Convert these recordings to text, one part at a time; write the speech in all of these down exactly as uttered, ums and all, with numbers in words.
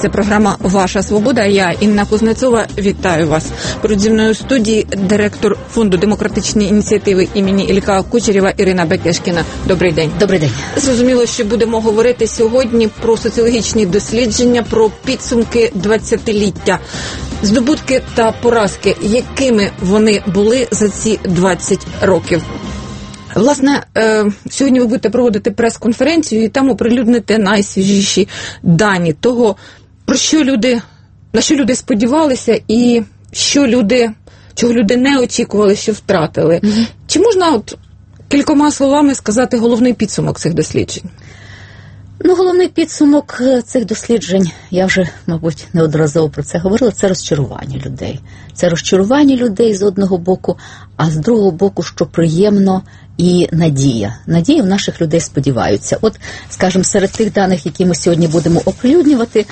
Це програма «Ваша свобода». Я, Інна Кузнецова, вітаю вас. Поруч зі мною у студії директор Фонду демократичної ініціативи імені Ілля Кучерєва Ірина Бекешкіна. Добрий день. Добрий день. Зрозуміло, що будемо говорити сьогодні про соціологічні дослідження, про підсумки двадцятиліття. Здобутки та поразки, якими вони були за ці двадцять років. Власне, сьогодні ви будете проводити прес-конференцію і там оприлюдните найсвіжіші дані того, про що люди, на що люди сподівалися і що люди, чого люди не очікували, що втратили. Mm-hmm. Чи можна от кількома словами сказати головний підсумок цих досліджень? Ну, головний підсумок цих досліджень, я вже, мабуть, неодноразово про це говорила, це розчарування людей. Це розчарування людей з одного боку, а з другого боку, що приємно, і надія. Надія в наших людей сподіваються. От, скажімо, серед тих даних, які ми сьогодні будемо оприлюднювати,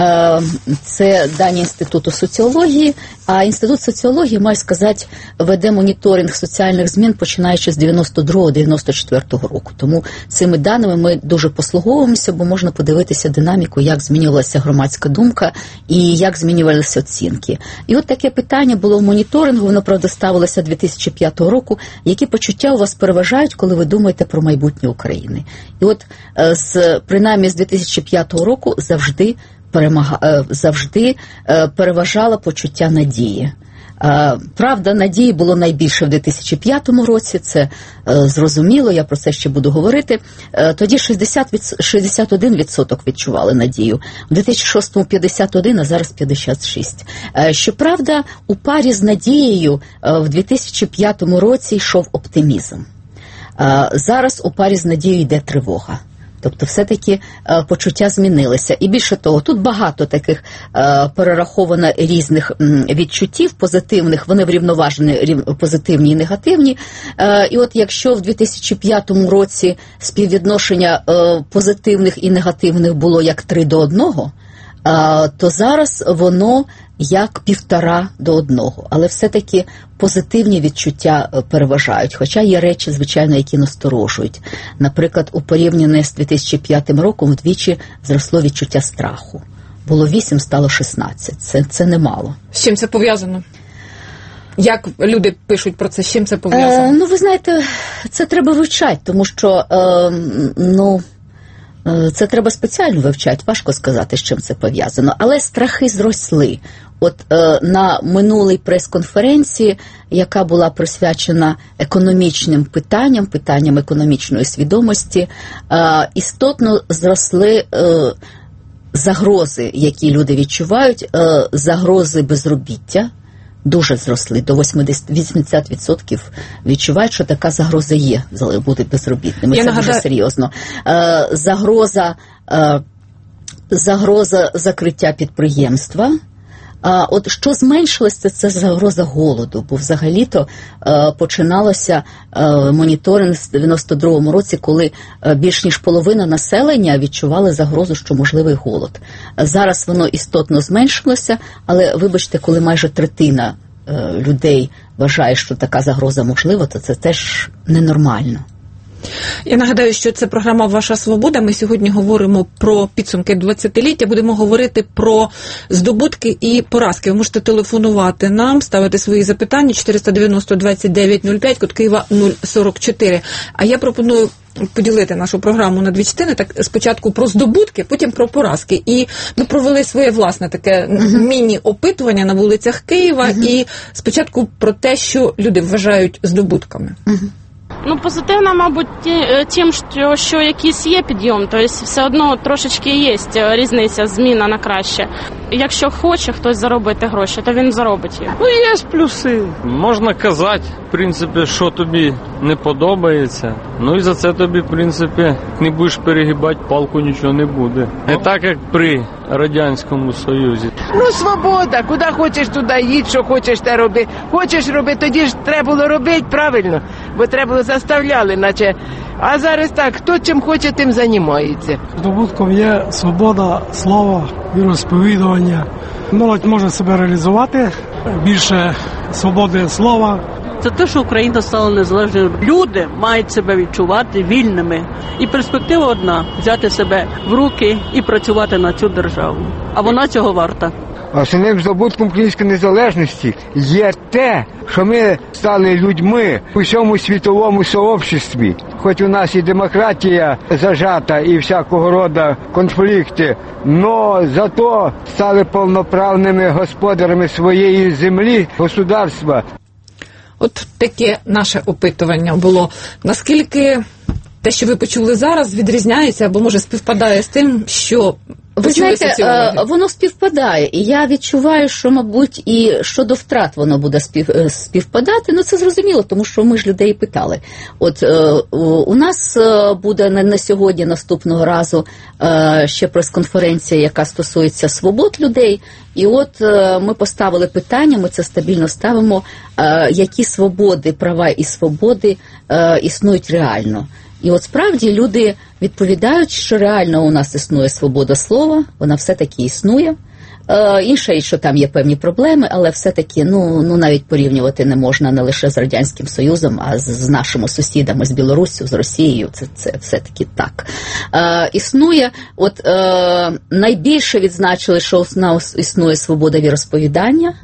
це дані Інституту соціології, а Інститут соціології, маю сказати, веде моніторинг соціальних змін, починаючи з дев'яносто другого - дев'яносто четвертого року. Тому цими даними ми дуже послуговуємося, бо можна подивитися динаміку, як змінювалася громадська думка і як змінювалися оцінки. І от таке питання було в моніторингу, воно, правда, ставилося дві тисячі п'ятого року. Які почуття у вас переважають, коли ви думаєте про майбутнє України? І от, з, принаймні, з дві тисячі п'ятого року завжди, перемага, завжди переважало почуття надії. Правда, надії було найбільше в дві тисячі п'ятому році, це зрозуміло, я про це ще буду говорити. Тоді шістдесят один відсоток відчували надію, в дві тисячі шостому п'ятдесят один, а зараз п'ятдесят шість. Щоправда, у парі з надією в дві тисячі п'ятому році йшов оптимізм. Зараз у парі з надією йде тривога. Тобто все-таки е, почуття змінилися. І більше того, тут багато таких е, перераховано різних м, відчуттів позитивних, вони врівноважені, рів, позитивні і негативні. Е, і от якщо в дві тисячі п'ятому році співвідношення е, позитивних і негативних було як три до одного, е, то зараз воно як півтора до одного. Але все-таки позитивні відчуття переважають. Хоча є речі, звичайно, які насторожують. Наприклад, у порівнянні з дві тисячі п'ятим роком вдвічі зросло відчуття страху. Було вісім, стало шістнадцять. Це, це немало. З чим це пов'язано? Як люди пишуть про це? З чим це пов'язано? Е, ну, ви знаєте, це треба вивчати, тому що, е, ну... Це треба спеціально вивчати, важко сказати, з чим це пов'язано. Але страхи зросли. От е, на минулій прес-конференції, яка була присвячена економічним питанням, питанням економічної свідомості, е, істотно зросли е, загрози, які люди відчувають, е, загрози безробіття. Дуже зросли, до вісімдесят відсотків відчувають, що така загроза є, бути безробітними. Це нагадаю... дуже серйозно. Е, загроза, е, загроза закриття підприємства. А от що зменшилося, це загроза голоду, бо взагалі-то е, починалося е, моніторинг в дев'яносто другому році, коли е, більш ніж половина населення відчували загрозу, що можливий голод. Зараз воно істотно зменшилося, але, вибачте, коли майже третина е, людей вважає, що така загроза можлива, то це теж ненормально. Я нагадаю, що це програма «Ваша свобода». Ми сьогодні говоримо про підсумки двадцятиліття, будемо говорити про здобутки і поразки. Ви можете телефонувати нам, ставити свої запитання чотириста дев'яносто двадцять дев'ять нуль п'ять, код Києва нуль сорок чотири. А я пропоную поділити нашу програму на дві частини, так спочатку про здобутки, потім про поразки. І ми провели своє власне таке uh-huh. міні-опитування на вулицях Києва, uh-huh. і спочатку про те, що люди вважають здобутками. Uh-huh. Ну, позитивно, мабуть, тим, що, що якийсь є підйом, тобто все одно трошечки є різниця, зміна на краще. Якщо хоче хтось заробити гроші, то він заробить їх. Ну, є плюси. Можна казати, в принципі, що тобі не подобається. Ну і за це тобі, в принципі, не будеш перегибати палку, нічого не буде. Не так, як при Радянському Союзі. Ну, свобода, куди хочеш, туди їдь, що хочеш, те роби. Хочеш робити, тоді ж треба було робити, правильно? Бо треба було заставляли, наче. А зараз так, хто чим хоче, тим займається. Здобутком є свобода слова, віросповідування. Молодь може себе реалізувати, більше свободи слова, це те, що Україна стала незалежною. Люди мають себе відчувати вільними. І перспектива одна – взяти себе в руки і працювати на цю державу. А вона цього варта. Основним здобутком української незалежності є те, що ми стали людьми у всьому світовому сообществі. Хоч у нас і демократія зажата, і всякого роду конфлікти, но зато стали повноправними господарями своєї землі, государства. От таке наше опитування було. Наскільки те, що ви почули зараз, відрізняється або, може, співпадає з тим, що ви знаєте, воно співпадає, і я відчуваю, що, мабуть, і щодо втрат воно буде спів, співпадати. Ну, це зрозуміло, тому що ми ж людей питали. От у нас буде не на сьогодні, наступного разу ще прес-конференція, яка стосується свобод людей. І от ми поставили питання, ми це стабільно ставимо, які свободи, права і свободи існують реально. І от справді люди відповідають, що реально у нас існує свобода слова, вона все-таки існує. Е, інше, що там є певні проблеми, але все-таки ну, ну, навіть порівнювати не можна не лише з Радянським Союзом, а з, з нашими сусідами, з Білоруссю, з Росією. Це, це все-таки так. Е, існує, от е, найбільше відзначили, що у нас існує свобода віросповідання.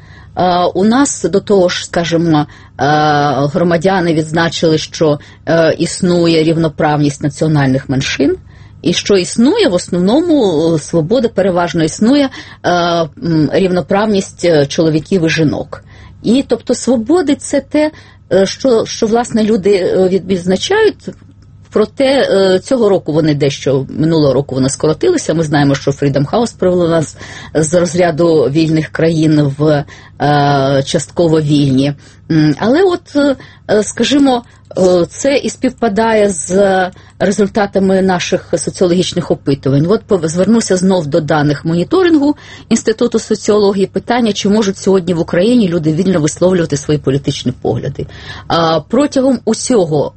Uh, у нас до того ж, скажімо, uh, громадяни відзначили, що uh, існує рівноправність національних меншин, і що існує в основному свобода, переважно існує uh, рівноправність чоловіків і жінок. І, тобто, свободи – це те, що, що власне, люди відзначають. Проте цього року вони дещо, минулого року вони скоротилися. Ми знаємо, що Freedom House привело нас з розряду вільних країн в е, частково вільні. Але от, скажімо, це і співпадає з результатами наших соціологічних опитувань. От звернуся знов до даних моніторингу Інституту соціології. Питання, чи можуть сьогодні в Україні люди вільно висловлювати свої політичні погляди. А протягом усього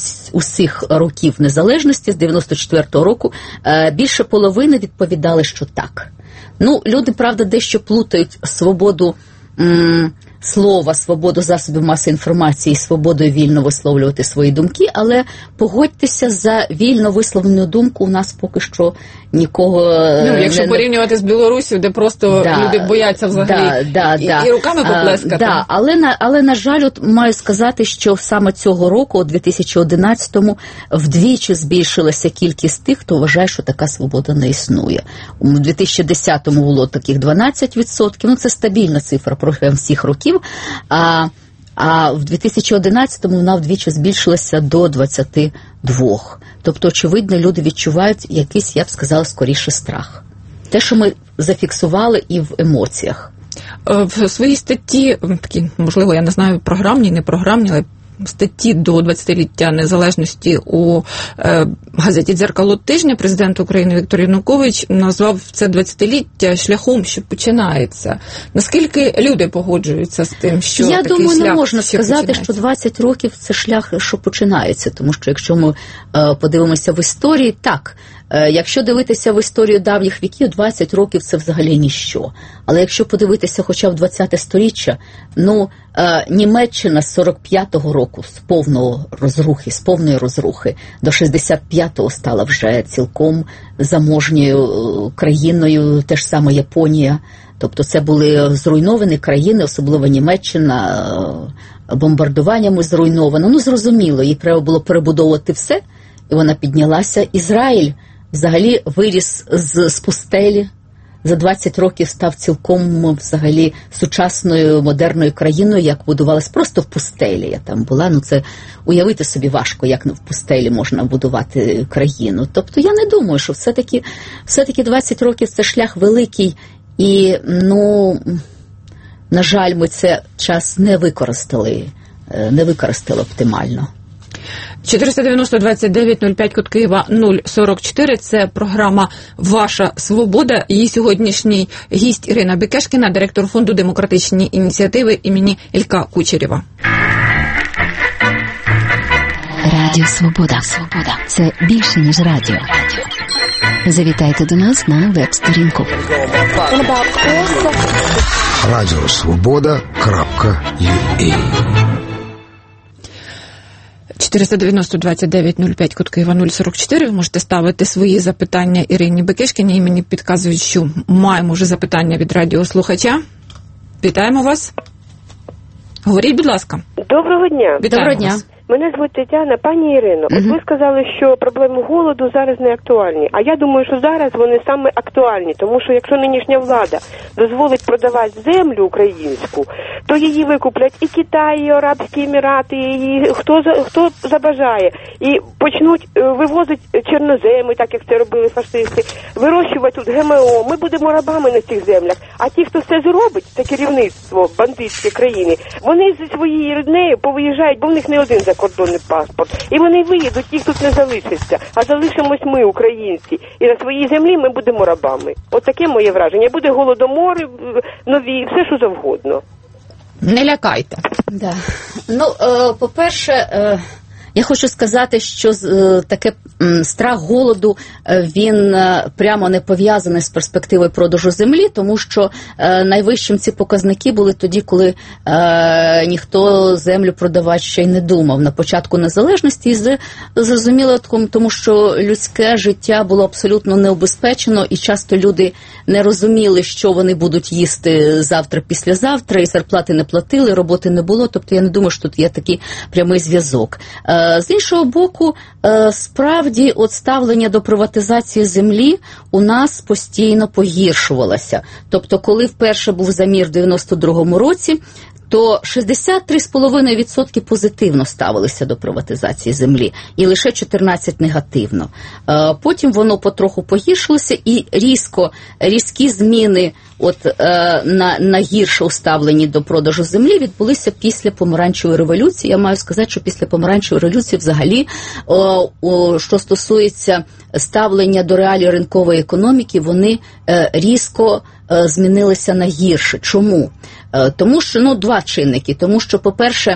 усіх років незалежності з дев'яносто четвертого року більше половини відповідали, що так. Ну, люди, правда, дещо плутають свободу м- слова, свободу засобів масової інформації і свободою вільно висловлювати свої думки, але погодьтеся, за вільно висловлену думку у нас поки що нікого... Ну, якщо не... порівнювати з Білоруссю, де просто да, люди бояться взагалі да, да, і, да. і руками поплескати. Да, але, на, але, на жаль, от маю сказати, що саме цього року, у дві тисячі одинадцятому, вдвічі збільшилася кількість тих, хто вважає, що така свобода не існує. У дві тисячі десятому було таких дванадцять відсотків, ну це стабільна цифра протягом всіх років, а, а в дві тисячі одинадцятому вона вдвічі збільшилася до двадцяти двох. Тобто, очевидно, люди відчувають якийсь, я б сказала, скоріше страх. Те, що ми зафіксували і в емоціях. В своїй статті, такі, можливо, я не знаю, програмні, не програмні, але статті до двадцятиліття незалежності у е, газеті «Дзеркало тижня» президент України Віктор Янукович назвав це двадцятиліття шляхом, що починається. Наскільки люди погоджуються з тим, що я такий думаю, шлях, не можна що сказати, починається? що двадцять років – це шлях, що починається. Тому що якщо ми е, подивимося в історії, так, е, якщо дивитися в історію давніх віків, двадцять років – це взагалі ніщо. Але якщо подивитися хоча б двадцяте сторіччя, ну, е, Німеччина з сорок п'ятого року, з повного розрухи, з повної розрухи, до шістдесят п'ятого стала вже цілком заможньою країною, те ж саме Японія. Тобто це були зруйновані країни, особливо Німеччина, бомбардуваннями зруйнована. Ну, зрозуміло, їй треба було перебудовувати все, і вона піднялася. Ізраїль взагалі виріс з, з пустелі, за двадцять років став цілком взагалі сучасною, модерною країною, як будувалась просто в пустелі. Я там була, ну це уявити собі важко, як в пустелі можна будувати країну. Тобто я не думаю, що все-таки, все-таки двадцять років це шлях великий, і, ну, на жаль, ми це час не використали, не використали оптимально. чотириста дев'яносто двадцять дев'ять нуль п'ять, код Києва нуль сорок чотири. Це програма «Ваша свобода». Її сьогоднішній гість Ірина Бекешкіна, директор фонду «Демократичні ініціативи» імені Ілька Кучерєва. Радіо Свобода. Свобода. Це більше, ніж радіо. Завітайте до нас на веб-сторінку. радіо свобода крапка ю а чотириста дев'яносто двадцять дев'ять нуль п'ять, код Києва нуль сорок чотири. Ви можете ставити свої запитання Ірині Бекешкіній. І мені підказують, що маємо вже запитання від радіослухача. Вітаємо вас. Говоріть, будь ласка. Доброго дня. Доброго дня. Мене звуть Тетяна. Пані Ірино, Угу. от ви сказали, що проблеми голоду зараз не актуальні. А я думаю, що зараз вони саме актуальні, тому що якщо нинішня влада дозволить продавати землю українську, то її викуплять і Китай, і Арабські Емірати, і хто, хто забажає. І почнуть вивозити чорноземи, так як це робили фашисти, вирощувати тут ГМО. Ми будемо рабами на цих землях. А ті, хто все зробить, це керівництво бандитської країни, вони зі своєю ріднею повиїжджають, бо в них не один закордонний паспорт. І вони виїдуть, їх тут не залишиться. А залишимось ми, українці. І на своїй землі ми будемо рабами. От таке моє враження. Буде голодомори нові, все що завгодно. Не лякайте. Да. Ну, е, по-перше, е, я хочу сказати, що е, таке м, страх голоду, е, він е, прямо не пов'язаний з перспективою продажу землі, тому що е, найвищим ці показники були тоді, коли е, ніхто землю продавати ще й не думав. На початку незалежності, і зрозуміло, тому що людське життя було абсолютно необезпечено, і часто люди не розуміли, що вони будуть їсти завтра, післязавтра, і зарплати не платили, роботи не було, тобто я не думаю, що тут є такий прямий зв'язок. З іншого боку, справді, от ставлення до приватизації землі у нас постійно погіршувалося. Тобто, коли вперше був замір в дев'яносто другому році, то шістдесят три цілих п'ять десятих відсотка позитивно ставилися до приватизації землі, і лише чотирнадцять відсотків негативно. Потім воно потроху погіршилося, і різко, різкі зміни от, на, на гірше уставлені до продажу землі відбулися після помаранчевої революції. Я маю сказати, що після помаранчевої революції взагалі, о, о, що стосується ставлення до реалій ринкової економіки, вони е, різко е, змінилися на гірше. Чому? Е, тому що, ну, два чинники. Тому що, по-перше,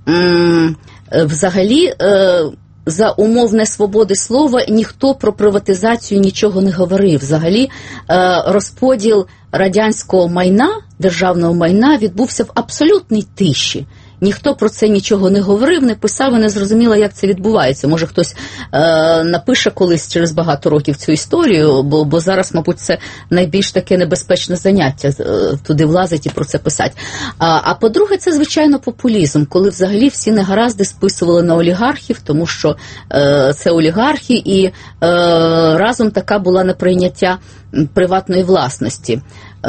м- взагалі, е, за умов несвободи слова ніхто про приватизацію нічого не говорив. Взагалі, е, розподіл радянського майна, державного майна, відбувся в абсолютній тиші. Ніхто про це нічого не говорив, не писав і не зрозуміло, як це відбувається. Може, хтось е, напише колись через багато років цю історію, бо, бо зараз, мабуть, це найбільш таке небезпечне заняття, е, туди влазить і про це писати. А, а по-друге, це, звичайно, популізм, коли взагалі всі негаразди списували на олігархів, тому що е, це олігархи, і е, разом така була неприйняття приватної власності.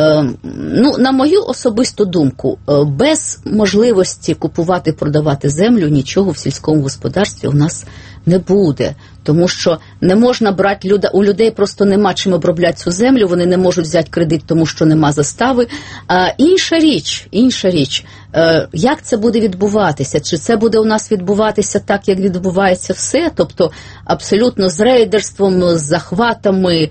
Ну, на мою особисту думку, без можливості купувати, продавати землю нічого в сільському господарстві у нас не буде. Тому що не можна брати, люда, у людей просто нема чим обробляти цю землю, вони не можуть взяти кредит, тому що нема застави. А інша річ, інша річ, як це буде відбуватися? Чи це буде у нас відбуватися так, як відбувається все? Тобто абсолютно з рейдерством, з захватами,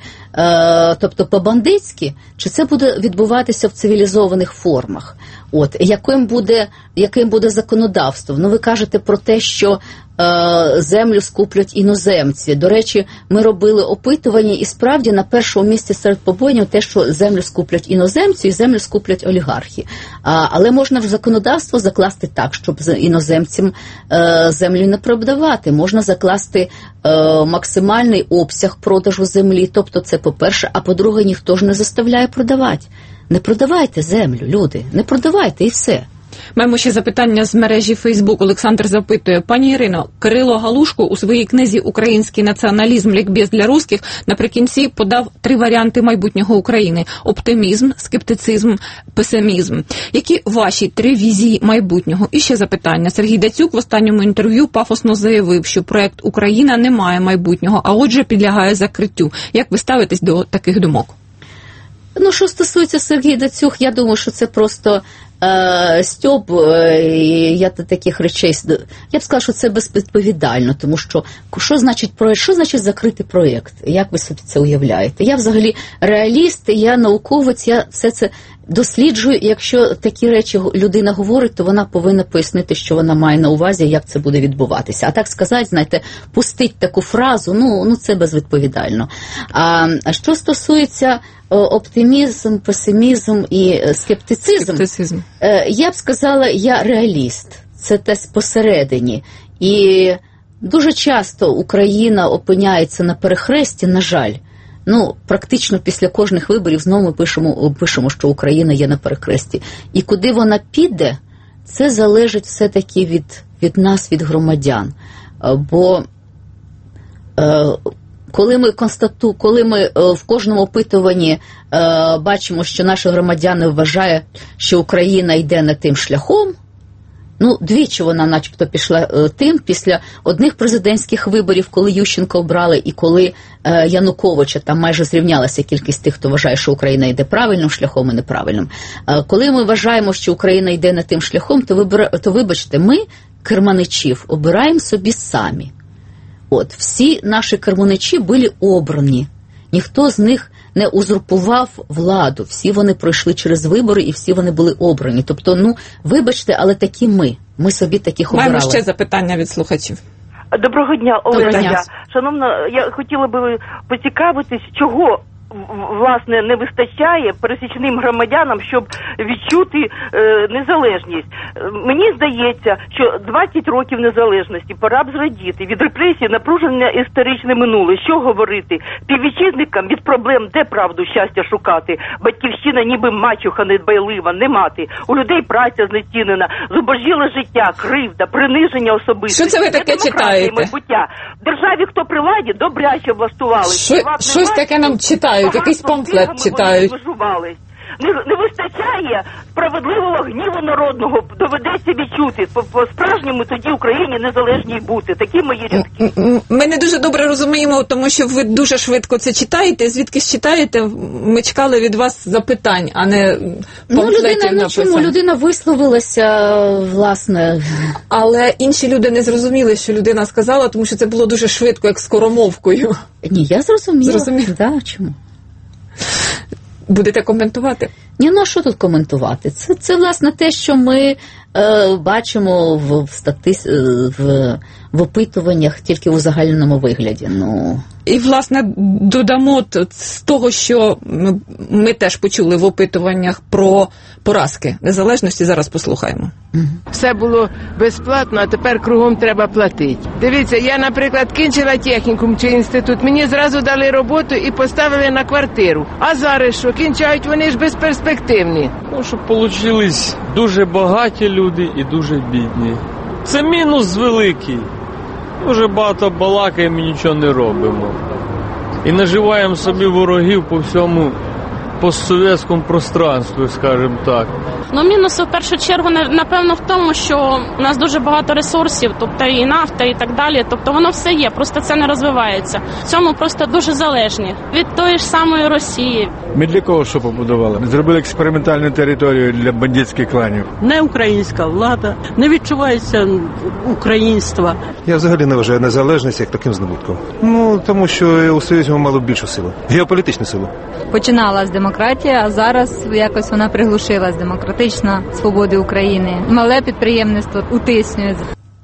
тобто по-бандитськи? Чи це буде відбуватися в цивілізованих формах? От, яким буде, яким буде законодавство? Ну, ви кажете про те, що е, землю скуплять іноземці. До речі, ми робили опитування, і справді на першому місці серед побоїнів те, що землю скуплять іноземці і землю скуплять олігархи. А, але можна в законодавство закласти так, щоб іноземцям е, землю не продавати. Можна закласти е, максимальний обсяг продажу землі. Тобто це по-перше, а по-друге, ніхто ж не заставляє продавати. Не продавайте землю, люди, не продавайте і все. Маємо ще запитання з мережі Фейсбук. Олександр запитує: пані Ірино, Кирило Галушко у своїй книзі «Український націоналізм. Лікбез для русських» наприкінці подав три варіанти майбутнього України: оптимізм, скептицизм, песимізм. Які ваші три візії майбутнього? І ще запитання. Сергій Дацюк в останньому інтерв'ю пафосно заявив, що проект «Україна» не має майбутнього, а отже підлягає закриттю. Як ви ставитесь до таких думок? Ну, що стосується Сергія Дацюк, я думаю, що це просто е, стьоб, е, я до таких речей, я б сказала, що це безвідповідально, тому що, що значить проєкт, що значить закрити проєкт, як ви собі це уявляєте? Я взагалі реаліст, я науковець, я все це досліджую, якщо такі речі людина говорить, то вона повинна пояснити, що вона має на увазі, як це буде відбуватися. А так сказати, знаєте, пустить таку фразу, ну, ну це безвідповідально. А, а що стосується оптимізм, песимізм і скептицизм, скептицизм, я б сказала, я реаліст. Це десь посередині. І Дуже часто Україна опиняється на перехресті, на жаль. Ну, практично після кожних виборів знову ми пишемо, пишемо, що Україна є на перехресті. І куди вона піде, це залежить все-таки від, від нас, від громадян. Бо е, коли ми констату, коли ми е, в кожному опитуванні е, бачимо, що наші громадяни вважають, що Україна йде не тим шляхом, ну, двічі вона начебто пішла е, тим, після одних президентських виборів, коли Ющенка обрали, і коли е, Януковича, там майже зрівнялася кількість тих, хто вважає, що Україна йде правильним шляхом і неправильним. Е, коли ми вважаємо, що Україна йде не тим шляхом, то, вибира, то вибачте, ми, керманичів, обираємо собі самі. От, всі наші керманичі були обрані. Ніхто з них не узурпував владу. Всі вони пройшли через вибори і всі вони були обрані. Тобто, ну, вибачте, але такі ми. Ми собі таких обирали. Маємо ще запитання від слухачів. Доброго дня, Олега. Доброго дня. Шановна, я хотіла би поцікавитись, чого, власне, не вистачає пересічним громадянам, щоб відчути е, незалежність. Мені здається, що двадцять років незалежності пора б зрадіти. Від репресій напружене історичне минуле. Що говорити? Піввітчизникам від проблем де правду, щастя шукати? Батьківщина ніби мачуха недбайлива, не мати. У людей праця знецінена, зубожіле життя, кривда, приниження особистості. Що це ви таке читаєте? Майбуття. В державі хто при владі, добряче влаштували. Що, щось таке нам читають, якийсь памфлет читають. Не, не вистачає справедливого гніву народного, доведеться відчути. По-справжньому тоді Україні незалежній бути. Такі мої рядки. Ми не дуже добре розуміємо, тому що ви дуже швидко це читаєте. Звідки ж читаєте? Ми чекали від вас запитань, а не памфлетів ну, написань. Чому? Людина висловилася, власне. Але інші люди не зрозуміли, що людина сказала, тому що це було дуже швидко, як скоромовкою. Ні, я зрозуміла. Зрозуміла? Да, чому? Будете коментувати? Ні, ну а що тут коментувати? Це, це власне, те, що ми е, бачимо в, в, стати... в, в опитуваннях тільки в узагальненому вигляді. Ну... І, власне, додамо з того, що ми теж почули в опитуваннях про поразки незалежності, зараз послухаємо. Все було безплатно, а тепер кругом треба платити. Дивіться, я, наприклад, кінчила технікум чи інститут, мені зразу дали роботу і поставили на квартиру. А зараз що, кінчають, вони ж безперспективні. Ну, щоб получились дуже багаті люди і дуже бідні. Це мінус великий. Дуже багато балакаємо і нічого не робимо. І наживаємо собі ворогів по всьому постсовєтському пространстві, скажімо так. Ну, мінус, в першу чергу, напевно, в тому, що у нас дуже багато ресурсів, тобто і нафта, і так далі. Тобто воно все є, просто це не розвивається. В цьому просто дуже залежні від тої ж самої Росії. Ми для кого що побудували? Зробили експериментальну територію для бандитських кланів. Не українська влада, не відчувається українства. Я взагалі не вважаю незалежність як таким здобутком. Ну, тому що у Союзі мало більшу силу. Геополітичну силу. Починала з демократії, а зараз якось вона приглушилась, демократична свобода України. Мале підприємництво утиснює.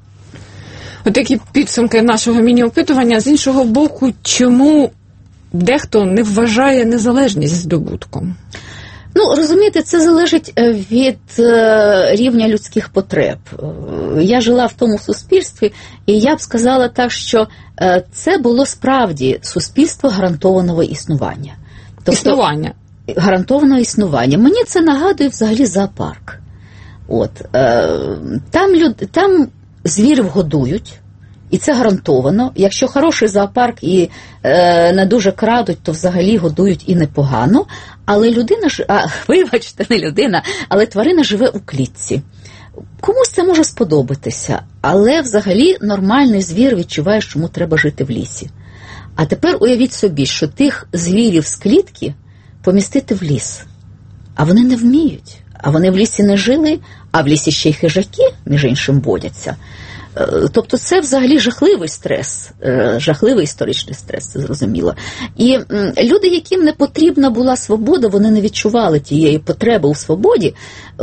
Отакі підсумки нашого міні-опитування. З іншого боку, чому дехто не вважає незалежність здобутком? Ну, розумієте, це залежить від е, рівня людських потреб. Я жила в тому суспільстві, і я б сказала так, що е, це було справді суспільство гарантованого існування. Тобто, існування. Гарантованого існування. Мені це нагадує взагалі зоопарк. От, е, там, люд, там звірів годують, і це гарантовано. Якщо хороший зоопарк і е, не дуже крадуть, то взагалі годують і непогано. Але людина, а, вибачте, не людина, але тварина живе у клітці. Комусь це може сподобатися, але взагалі нормальний звір відчуває, що йому треба жити в лісі. А тепер уявіть собі, що тих звірів з клітки помістити в ліс. А вони не вміють. А вони в лісі не жили, а в лісі ще й хижаки, між іншим, водяться. Тобто це взагалі жахливий стрес, жахливий історичний стрес, це зрозуміло. І люди, яким не потрібна була свобода, вони не відчували тієї потреби у свободі,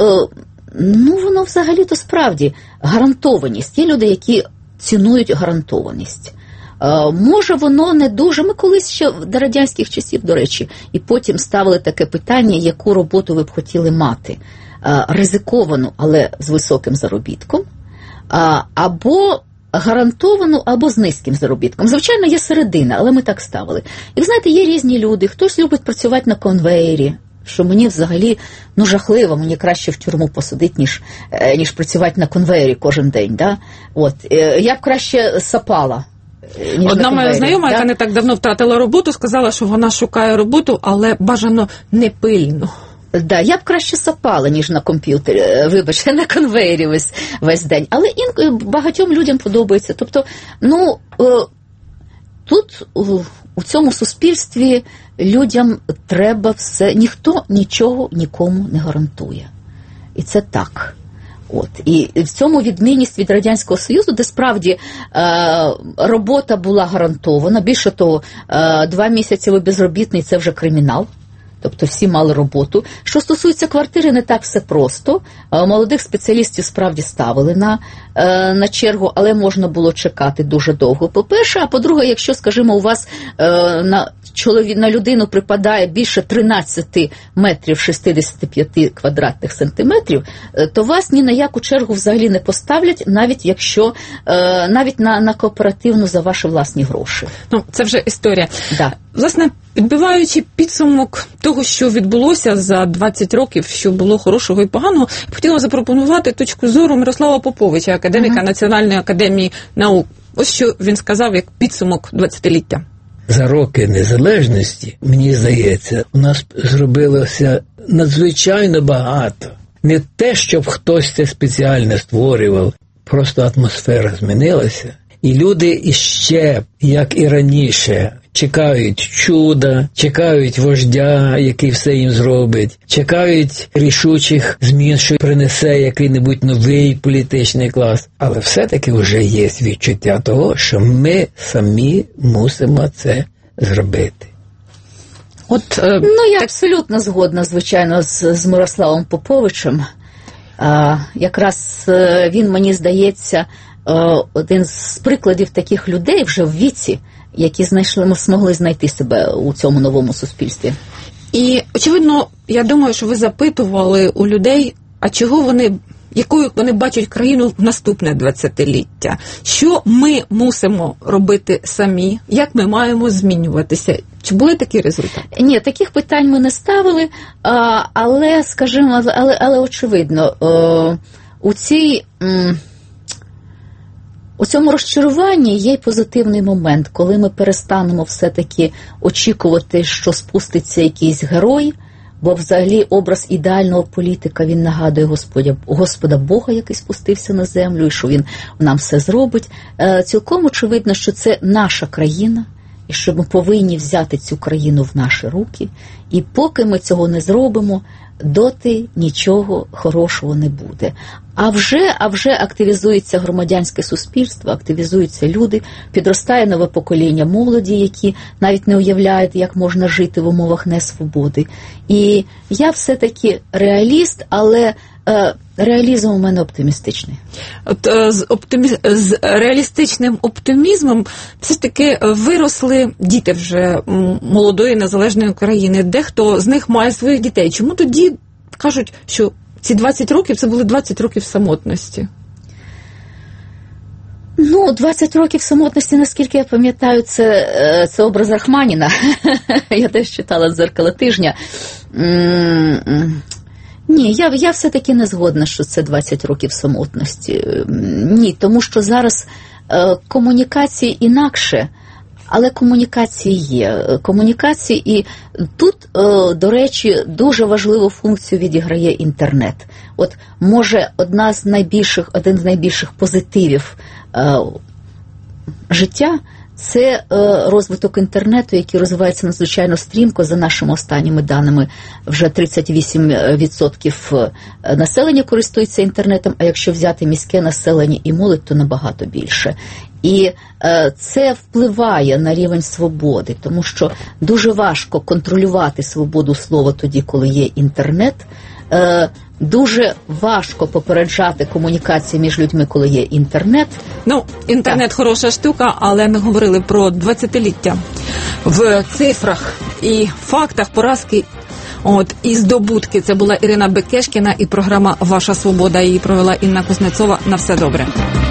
ну, воно взагалі-то справді гарантованість. Є люди, які цінують гарантованість. Може, воно не дуже. Ми колись ще до радянських часів, до речі, і потім ставили таке питання, яку роботу ви б хотіли мати. Ризиковану, але з високим заробітком. Або гарантовану або з низьким заробітком. Звичайно, є середина, але ми так ставили. І ви знаєте, є різні люди. Хтось любить працювати на конвеєрі, що мені взагалі, ну, жахливо, мені краще в тюрму посадити, ніж, ніж працювати на конвеєрі кожен день. Да? От. Я б краще сапала. Одна моя знайома, да? яка не так давно втратила роботу, сказала, що вона шукає роботу, але бажано не пильно. Да, я б краще сапала, ніж на комп'ютері, вибачте, на конвеєрі весь, весь день. Але ін, багатьом людям подобається. Тобто, ну, тут у цьому суспільстві людям треба все, ніхто нічого нікому не гарантує. І це так. От. І в цьому відмінність від Радянського Союзу, де справді е, робота була гарантована. Більше того, е, два місяці ви безробітний – це вже кримінал. Тобто всі мали роботу. Що стосується квартири, не так все просто. Молодих спеціалістів справді ставили на, на чергу, але можна було чекати дуже довго, по-перше. А по-друге, якщо, скажімо, у вас на, чолові, на людину припадає більше тринадцять метрів шістдесят п'ять квадратних сантиметрів, то вас ні на яку чергу взагалі не поставлять, навіть якщо, навіть на, на кооперативну за ваші власні гроші. Ну, це вже історія. Да. Власне, підбиваючи підсумок того, що відбулося за двадцять років, що було хорошого і поганого, я б хотіла запропонувати точку зору Мирослава Поповича, академіка uh-huh. Національної академії наук. Ось що він сказав як підсумок двадцятиліття. За роки незалежності, мені здається, у нас зробилося надзвичайно багато. Не те, щоб хтось це спеціально створював, просто атмосфера змінилася. І люди іще, як і раніше, чекають чуда, чекають вождя, який все їм зробить, чекають рішучих змін, що принесе який-небудь новий політичний клас. Але все-таки вже є відчуття того, що ми самі мусимо це зробити. От, е, ну, я так... абсолютно згодна, звичайно, з, з Мирославом Поповичем. А, якраз е, він, мені здається, один з прикладів таких людей вже в віці, які знайшли, ми змогли знайти себе у цьому новому суспільстві. І, очевидно, я думаю, що ви запитували у людей, а чого вони, якою вони бачать країну в наступне двадцятиліття? Що ми мусимо робити самі? Як ми маємо змінюватися? Чи були такі результати? Ні, таких питань ми не ставили, але, скажімо, але, але очевидно, у цій... У цьому розчаруванні є й позитивний момент, коли ми перестанемо все-таки очікувати, що спуститься якийсь герой, бо взагалі образ ідеального політика, він нагадує Господа, Господа Бога, який спустився на землю, і що він нам все зробить. Цілком очевидно, що це наша країна, і що ми повинні взяти цю країну в наші руки, і поки ми цього не зробимо, доти нічого хорошого не буде. А вже, а вже активізується громадянське суспільство, активізуються люди, підростає нове покоління молоді, які навіть не уявляють, як можна жити в умовах несвободи. І я все-таки реаліст, але е, реалізм у мене оптимістичний. От е, з, оптимі... з реалістичним оптимізмом все ж таки виросли діти вже молодої незалежної країни. Дехто з них має своїх дітей. Чому тоді кажуть, що ці двадцять років, це були двадцять років самотності? Ну, двадцять років самотності, наскільки я пам'ятаю, це, це образ Рахманіна. Я теж читала «Дзеркало тижня». Ні, я, я все-таки не згодна, що це двадцять років самотності. Ні, тому що зараз е, комунікації інакше, але комунікації є. Комунікації, і тут, е, до речі, дуже важливу функцію відіграє інтернет. От, може, одна з найбільших, один з найбільших позитивів е, життя – це е, розвиток інтернету, який розвивається надзвичайно стрімко. За нашими останніми даними, вже тридцять вісім відсотків населення користується інтернетом, а якщо взяти міське населення і молодь, то набагато більше. І е, це впливає на рівень свободи, тому що дуже важко контролювати свободу слова тоді, коли є інтернет. Е, Дуже важко попереджати комунікації між людьми, коли є інтернет. Ну, інтернет так. Хороша штука, але ми говорили про двадцятиліття. В цифрах і фактах поразки от, і здобутки. Це була Ірина Бекешкіна і програма «Ваша свобода». Її провела Інна Кузнецова. На все добре.